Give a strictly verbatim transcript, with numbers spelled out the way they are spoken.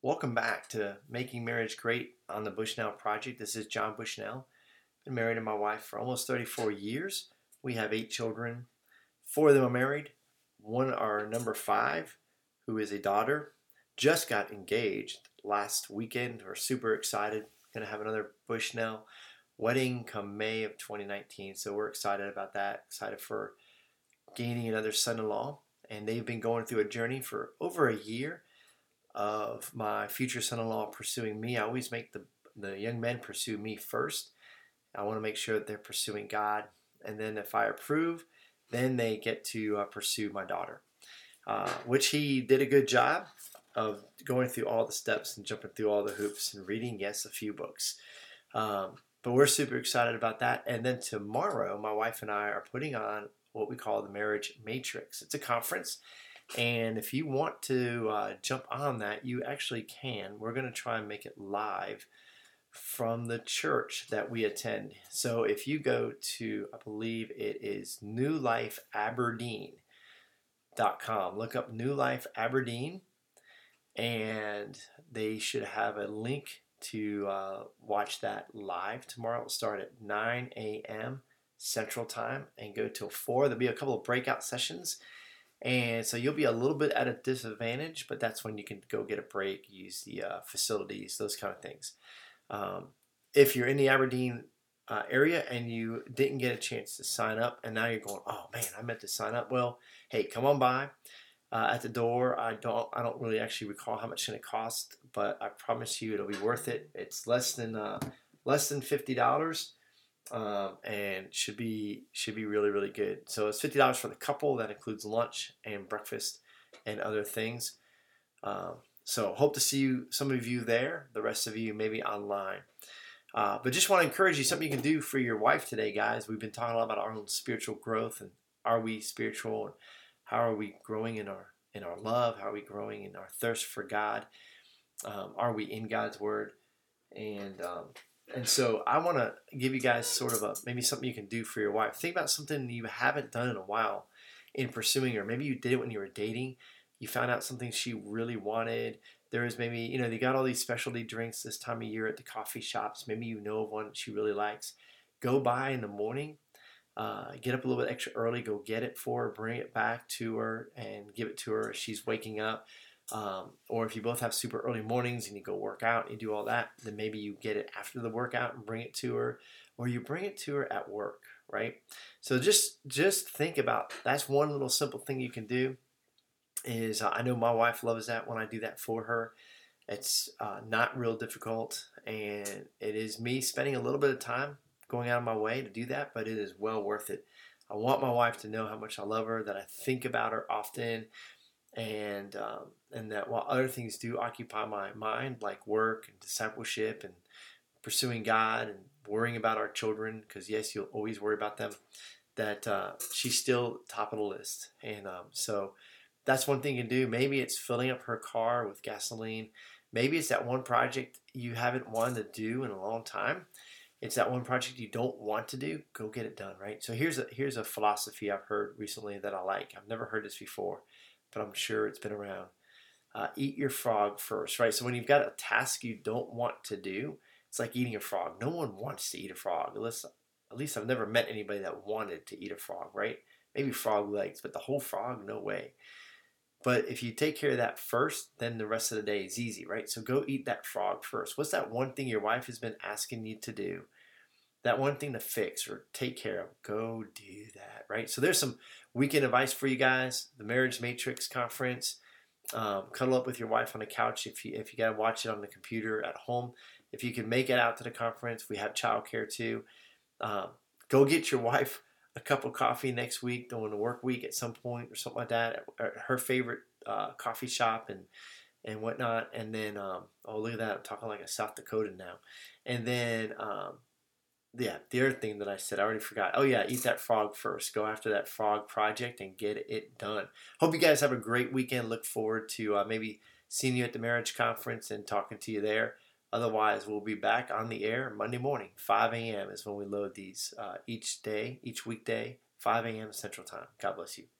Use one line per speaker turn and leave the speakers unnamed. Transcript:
Welcome back to Making Marriage Great on the Bushnell Project. This is John Bushnell. Been married to my wife for almost thirty-four years. We have eight children. Four of them are married. One, our number five, who is a daughter, just got engaged last weekend. We're super excited. Going to have another Bushnell wedding come May of twenty nineteen. So we're excited about that. Excited for gaining another son-in-law. And they've been going through a journey for over a year of my future son-in-law pursuing me. I always make the, the young men pursue me first. I want to make sure that they're pursuing God. And then if I approve, then they get to uh, pursue my daughter, uh, which he did a good job of going through all the steps and jumping through all the hoops and reading, yes, a few books. Um, but we're super excited about that. And then tomorrow, my wife and I are putting on what we call the Marriage Matrix. It's a conference. And if you want to uh, jump on that, you actually can. We're going to try and make it live from the church that we attend. So if you go to, I believe it is new life aberdeen dot com, look up New Life Aberdeen, and they should have a link to uh, watch that live tomorrow. It'll start at nine a.m. Central Time and go till four. There'll be a couple of breakout sessions. And so you'll be a little bit at a disadvantage, but that's when you can go get a break, use the uh, facilities, those kind of things. Um, if you're in the Aberdeen uh, area and you didn't get a chance to sign up, and now you're going, oh man, I meant to sign up. Well, hey, come on by uh, at the door. I don't, I don't really actually recall how much it's going to cost, but I promise you it'll be worth it. It's less than uh, less than fifty dollars. Um, and should be should be really really good. So it's fifty dollars for the couple. That includes lunch and breakfast and other things. Um, so hope to see you, some of you there. The rest of you maybe online. Uh, but just want to encourage you, something you can do for your wife today, guys. We've been talking a lot about our own spiritual growth, and are we spiritual, and how are we growing in our in our love? How are we growing in our thirst for God? Um, are we in God's Word? And um, And so I want to give you guys sort of a maybe something you can do for your wife. Think about something you haven't done in a while in pursuing her. Maybe you did it when you were dating. You found out something she really wanted. There is maybe, you know, they got all these specialty drinks this time of year at the coffee shops. Maybe you know of one she really likes. Go by in the morning. Uh, get up a little bit extra early. Go get it for her. Bring it back to her and give it to her as she's waking up. Um, or if you both have super early mornings and you go work out and you do all that, then maybe you get it after the workout and bring it to her, or you bring it to her at work, right? So just just think about, that's one little simple thing you can do. Is uh, I know my wife loves that when I do that for her. It's uh, not real difficult, and it is me spending a little bit of time going out of my way to do that, but it is well worth it. I want my wife to know how much I love her, that I think about her often, and um, and that while other things do occupy my mind, like work and discipleship and pursuing God and worrying about our children, because yes, you'll always worry about them, that uh, she's still top of the list. And um, so that's one thing you can do. Maybe it's filling up her car with gasoline. Maybe it's that one project you haven't wanted to do in a long time. It's that one project you don't want to do. Go get it done, right? So here's a here's a philosophy I've heard recently that I like. I've never heard this before, but I'm sure it's been around. Uh, eat your frog first, right? So when you've got a task you don't want to do, it's like eating a frog. No one wants to eat a frog. Unless, at least I've never met anybody that wanted to eat a frog, right? Maybe frog legs, but the whole frog, no way. But if you take care of that first, then the rest of the day is easy, right? So go eat that frog first. What's that one thing your wife has been asking you to do? That one thing to fix or take care of, go do that, right? So there's some weekend advice for you guys. The Marriage Matrix Conference. Um, cuddle up with your wife on the couch if you if you gotta watch it on the computer at home. If you can make it out to the conference, we have childcare too. Um, go get your wife a cup of coffee next week during the work week at some point or something like that at her favorite uh, coffee shop and and whatnot. And then um, oh, look at that, I'm talking like a South Dakotan now. And then um, yeah, the other thing that I said, I already forgot. Oh yeah, eat that frog first. Go after that frog project and get it done. Hope you guys have a great weekend. Look forward to uh, maybe seeing you at the marriage conference and talking to you there. Otherwise, we'll be back on the air Monday morning. five a.m. is when we load these uh, each day, each weekday, five a.m. Central Time. God bless you.